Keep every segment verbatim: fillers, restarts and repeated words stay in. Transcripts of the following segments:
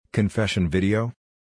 Confession video?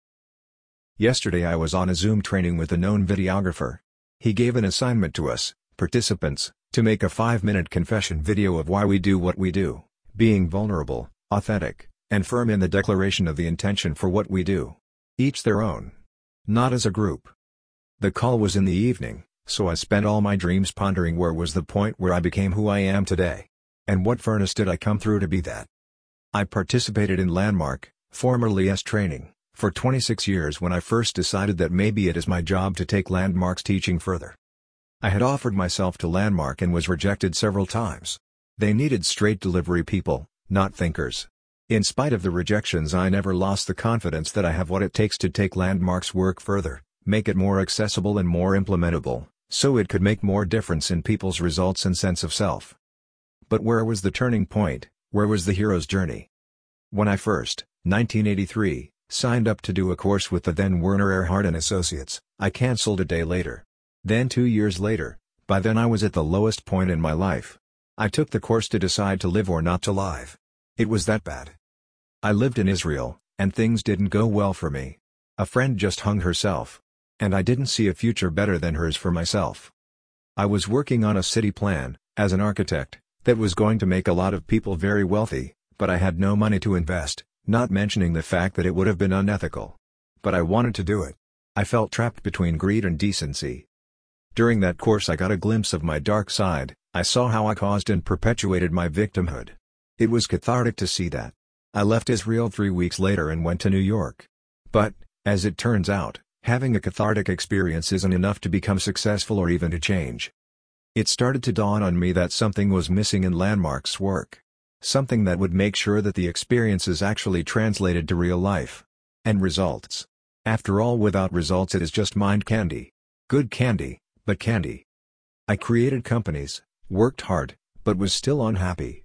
Yesterday I was on a Zoom training with a known videographer. He gave an assignment to us, participants, to make a five minute confession video of why we do what we do, being vulnerable, authentic, and firm in the declaration of the intention for what we do. Each their own. Not as a group. The call was in the evening, so I spent all my dreams pondering where was the point where I became who I am today. And what furnace did I come through to be that? I participated in Landmark, formerly S Training, for twenty-six years when I first decided that maybe it is my job to take Landmark's teaching further. I had offered myself to Landmark and was rejected several times. They needed straight delivery people, not thinkers. In spite of the rejections, I never lost the confidence that I have what it takes to take Landmark's work further, make it more accessible and more implementable, so it could make more difference in people's results and sense of self. But where was the turning point? Where was the hero's journey? When I first, nineteen eighty-three, signed up to do a course with the then Werner Erhard and Associates, I cancelled a day later. Then two years later, by then I was at the lowest point in my life. I took the course to decide to live or not to live. It was that bad. I lived in Israel, and things didn't go well for me. A friend just hung herself. And I didn't see a future better than hers for myself. I was working on a city plan, as an architect, that was going to make a lot of people very wealthy, but I had no money to invest, not mentioning the fact that it would have been unethical. But I wanted to do it. I felt trapped between greed and decency. During that course I got a glimpse of my dark side. I saw how I caused and perpetuated my victimhood. It was cathartic to see that. I left Israel three weeks later and went to New York. But, as it turns out, having a cathartic experience isn't enough to become successful or even to change. It started to dawn on me that something was missing in Landmark's work. Something that would make sure that the experiences actually translated to real life. And results. After all, without results it is just mind candy. Good candy, but candy. I created companies, worked hard, but was still unhappy.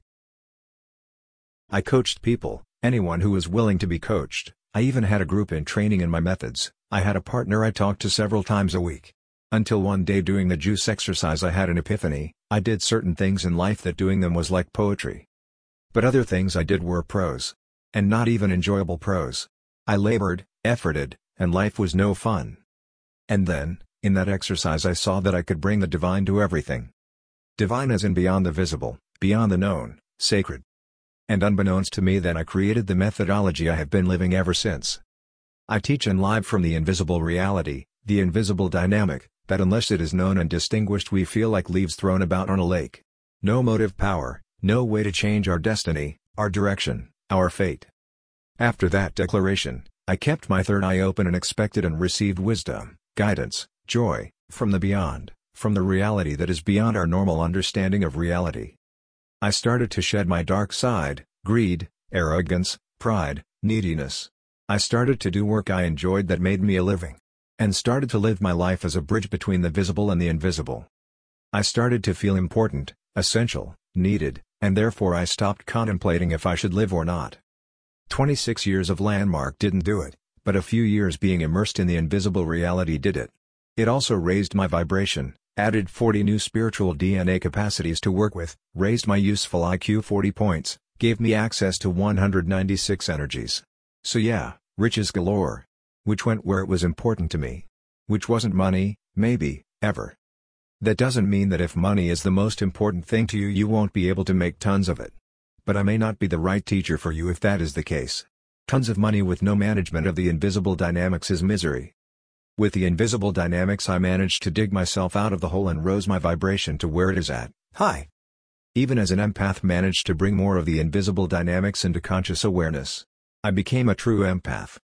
I coached people, anyone who was willing to be coached. I even had a group in training in my methods. I had a partner I talked to several times a week. Until one day doing the juice exercise I had an epiphany. I did certain things in life that doing them was like poetry. But other things I did were prose. And not even enjoyable prose. I labored, efforted, and life was no fun. And then, in that exercise I saw that I could bring the divine to everything. Divine as in beyond the visible, beyond the known, sacred. And unbeknownst to me then I created the methodology I have been living ever since. I teach in live from the invisible reality, the invisible dynamic, that unless it is known and distinguished we feel like leaves thrown about on a lake. No motive power, no way to change our destiny, our direction, our fate. After that declaration, I kept my third eye open and expected and received wisdom, guidance, joy, from the beyond, from the reality that is beyond our normal understanding of reality. I started to shed my dark side, greed, arrogance, pride, neediness. I started to do work I enjoyed that made me a living. And started to live my life as a bridge between the visible and the invisible. I started to feel important, essential, needed, and therefore I stopped contemplating if I should live or not. twenty-six years of Landmark didn't do it, but a few years being immersed in the invisible reality did it. It also raised my vibration, added forty new spiritual D N A capacities to work with, raised my useful I Q forty points, gave me access to one hundred ninety-six energies. So yeah, riches galore. Which went where it was important to me. Which wasn't money, maybe, ever. That doesn't mean that if money is the most important thing to you you won't be able to make tons of it. But I may not be the right teacher for you if that is the case. Tons of money with no management of the invisible dynamics is misery. With the invisible dynamics I managed to dig myself out of the hole and rose my vibration to where it is at, high. Even as an empath managed to bring more of the invisible dynamics into conscious awareness. I became a true empath.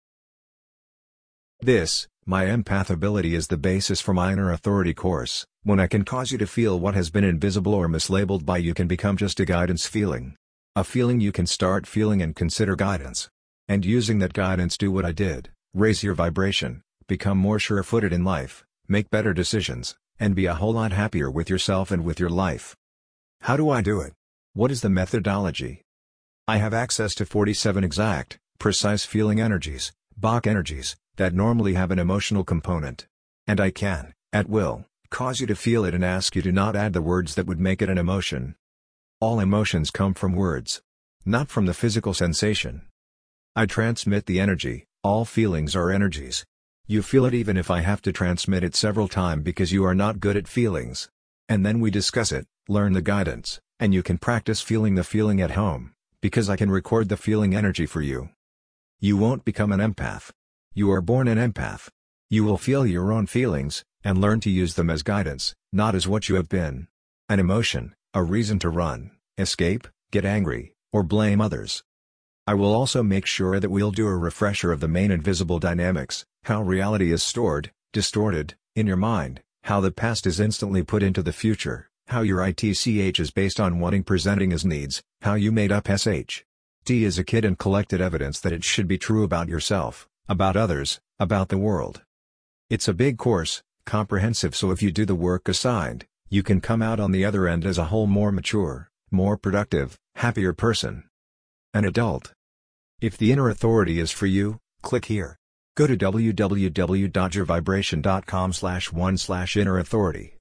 This, my empath ability is the basis for my inner authority course. When I can cause you to feel what has been invisible or mislabeled by you can become just a guidance feeling. A feeling you can start feeling and consider guidance. And using that guidance do what I did, raise your vibration, become more sure-footed in life, make better decisions, and be a whole lot happier with yourself and with your life. How do I do it? What is the methodology? I have access to forty-seven exact, precise feeling energies, Bach energies, that normally have an emotional component. And I can, at will, cause you to feel it and ask you to not add the words that would make it an emotion. All emotions come from words. Not from the physical sensation. I transmit the energy. All feelings are energies. You feel it even if I have to transmit it several times because you are not good at feelings. And then we discuss it, learn the guidance, and you can practice feeling the feeling at home, because I can record the feeling energy for you. You won't become an empath. You are born an empath. You will feel your own feelings, and learn to use them as guidance, not as what you have been. An emotion, a reason to run, escape, get angry, or blame others. I will also make sure that we'll do a refresher of the main invisible dynamics, how reality is stored, distorted, in your mind, how the past is instantly put into the future, how your I T C H is based on wanting presenting as needs, how you made up S H T as a kid and collected evidence that it should be true about yourself, about others, about the world. It's a big course, comprehensive, so if you do the work assigned, you can come out on the other end as a whole more mature, more productive, happier person. An adult. If the inner authority is for you, click here. Go to w w w dot your vibration dot com slash one slash inner authority.